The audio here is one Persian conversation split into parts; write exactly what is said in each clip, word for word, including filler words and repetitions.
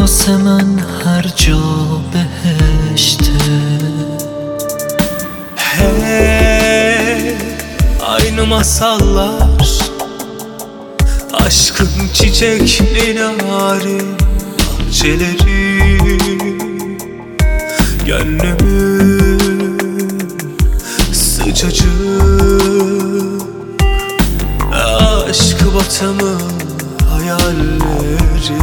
واسه من هر جا بهشته. Hey, aynı masallar, aşkın çiçekli narin bahçeleri, gönlümün sıcacık aşk batımı hayalleri.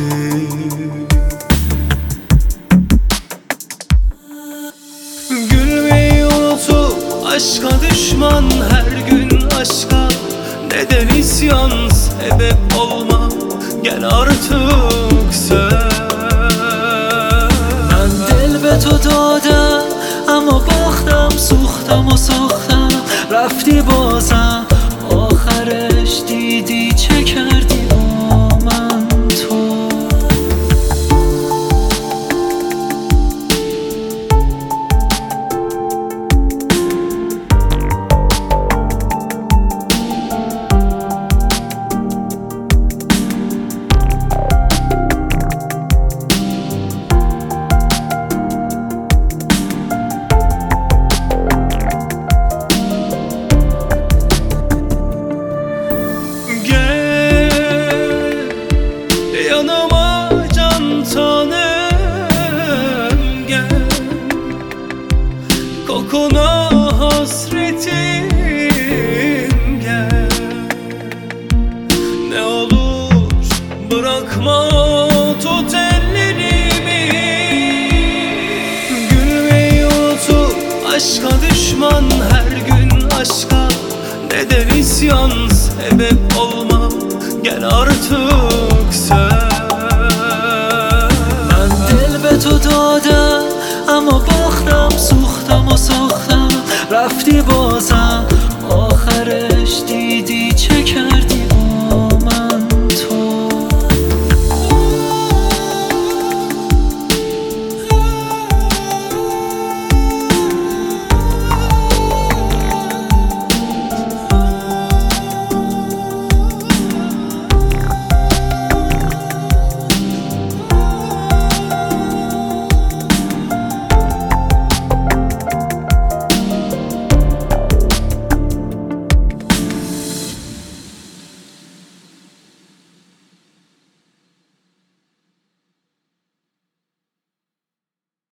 Gülmeyi unutup aşka düşman, her gün aşka neden isyan, sebep olma gel artık sen. من دل به تو دادم اما باختم، سوختم و ساختم رفتی بازم، آخرش دیدی چه کردی با من تو. Yanıma can tanem gel, kokuna hasretim gel. Ne olur bırakma, tut ellerimi. Gülmeyi unutup aşka düşman, her gün aşka neden isyan, sebep olma gel artık sen. من دل به تو دادم اما باختم، سوختم و ساختم رفتی بازم، آخرش دیدی چه کردی